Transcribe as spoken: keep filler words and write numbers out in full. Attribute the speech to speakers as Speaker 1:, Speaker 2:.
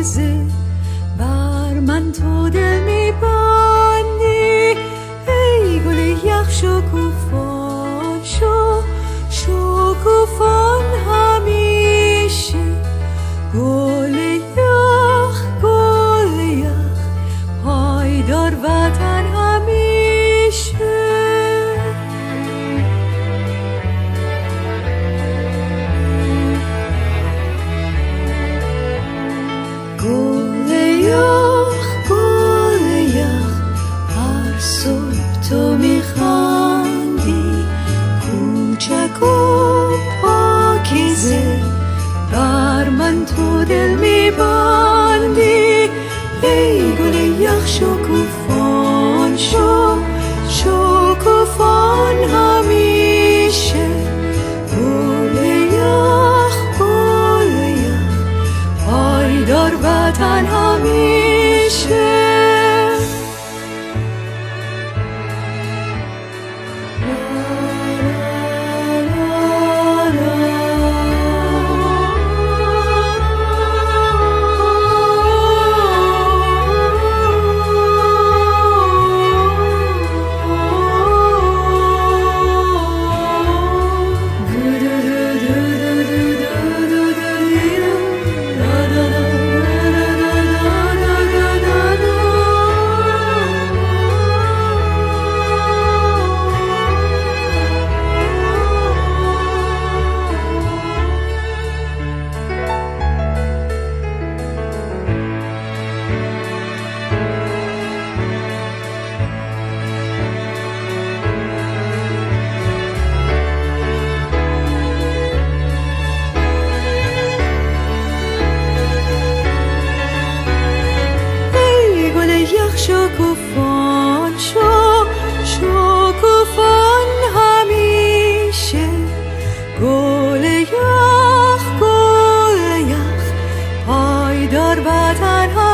Speaker 1: پاکیزه بر من تو دل میبندی. ای گل یخ شکوفان شو شکوفان همیشه. گل یخ گل یخ پایدار وطن همیشه. گل یخ گل یخ هر صبح تو میخندی. کوچک و پاکیزه بر من تو دل میبندی. ای گل یخ شکوفان شو شکوفان همیشه. گل یخ گل یخ پایدار وطن همیشه. یخ شکوفان شو شکوفان همیشه. گل یخ گل یخ پایدار وطن همیشه.